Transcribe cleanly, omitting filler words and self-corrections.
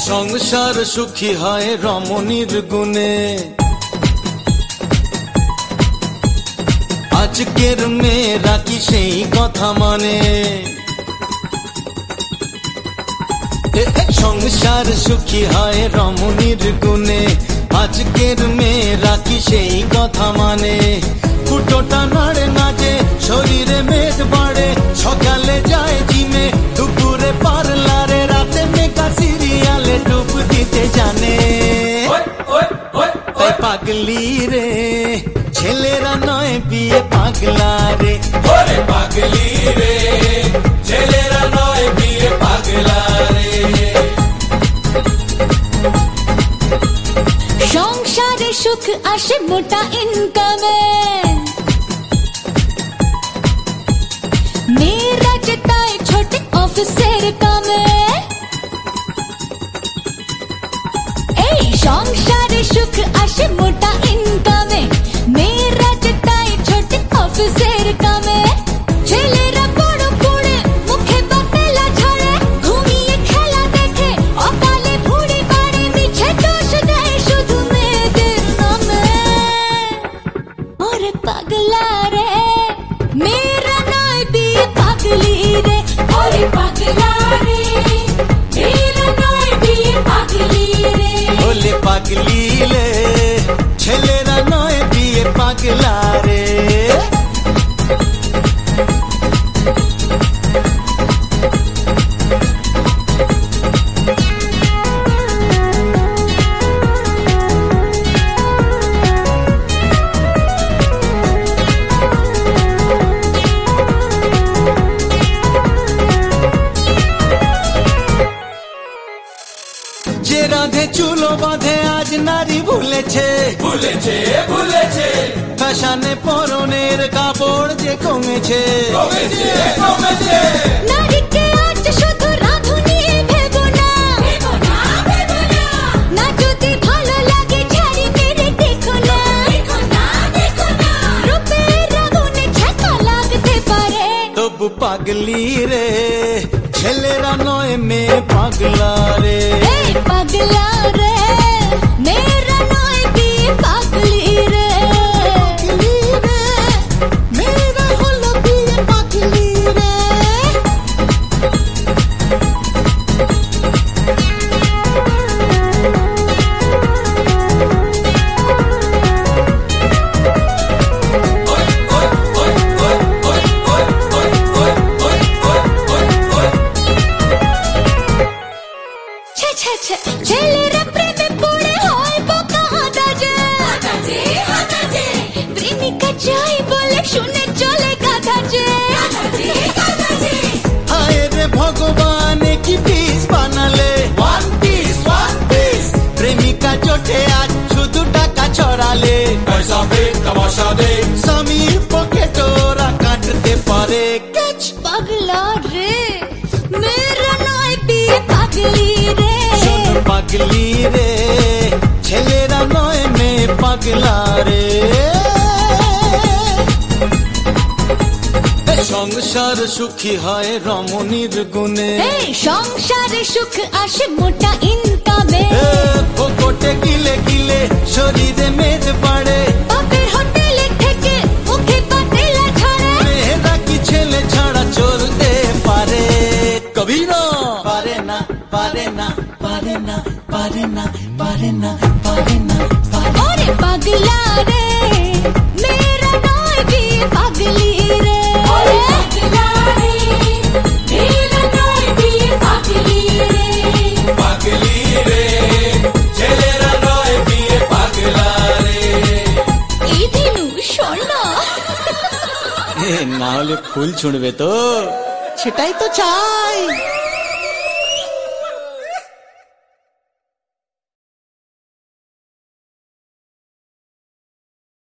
সংসার সুখী হয় রমণীর গুণে, আজকের মেয়েরা কি সেই কথা মানে? সংসার সুখী হয় রমণীর গুণে, আজকের মেয়েরা কি সেই কথা মানে? ফুটোটা নাড়ে নাচে, শরীরে মেদ বাড়ে, সকালে যায় জিমে, দুপুরে পার্লারে, রাতে মেকা সিরিয়ালে ডুব দিতে জানে। তাই পাগলি রে ছেলেরা নয় বিয়ে পাগলা রে, পাগলি রে ছেলেরা নয় বিয়ে পাগলা রে। সংসারে সুখ আসে মোটা ইনকামে, মেয়েরা যেতায় ছোটে অফিসের কামে। এই সংসারে সুখ আসে মোটা ইনকামে, মেয়েরা যেতায় ছোটে অফিসের কামে। ছেলেরা বড় পড়ে মুখে বাতেলা ঝরে, ঘুমিয়ে খেলা দেখে অকালে ভুঁড়ি বাড়ে, মিছে দোষ দেয় শুধু মেয়েদের নামে। ওরে পাগলা রে মেয়েরা নয় বিয়ে পাগলি রে, ওরে পাগলা রে মেয়েরা নয় বিয়ে পাগলি রে। বলে পাগলি রে ছেলেরা নয় বিয়ে পাগলা রে। যে রাধে চুলো বাঁধে আজ নারী ভুলেছে, ভুলেছে ভুলেছে ফ্যাশনে পরনের কাপড় যে কমেছে, কমেছে কমেছে। নারীকে আজ শুধু রাঁধুনি ভেবো না, না যদি ভালো লাগে ঝাড়ি মেরে দেখো না, রূপের আগুনে ঝাঁকা লাগতে পারে। তবু পাগলি রে ছেলেরা নয় মেয়ে পাগলা রে। এই পাগলা রে মেয়েরা নয় বিয়ে পাগলি রে। মেয়েরা হলো বিয়ে পাগলি রে। ছেলেরা প্রেমে পড়ে হয় বোকা হাদাজে, প্রেমিকা চাই বলে শুনে চলে গাধাজে। হায় রে ভগবান কি পিস বানালে, ওয়ান পিস প্রেমিকা জোটে আজ শুধু টাকা ছড়ালে। পয়সা দে তমাশা দে, স্বামীর পকেট ওরা কাটতে পারে। পাগলা রে মেয়েরা নয় বিয়ে পাগলি রে। পাগলি রে ছেলেরা নয় মেয়ে পাগলা রে। সংসার সুখী হয় রমণীর গুণে, এই সংসারে সুখ আসে মোটা ইনকামে, পকেটে গিলে গিলে শরীরে মেদ বাড়ে, বাপের হোটেলে থেকে মুখে বাতেলা ঝরে। মেয়েরা কি ছেলে ছাড়া চলতে পারে? কবি না পারে না পারে না পারে না পারে না পারে না পারে না। ওরে পাগলা রে মেয়েরা নয় বিয়ে পাগলি রে, ওরে পাগলা রে মেয়েরা নয় বিয়ে পাগলি রে। পাগলি রে ছেলেরা নয় বিয়ে পাগলা রে। এই দিনু শোন না, না হলে ফুল ছুঁড়বে তো, সেটাই তো চাই।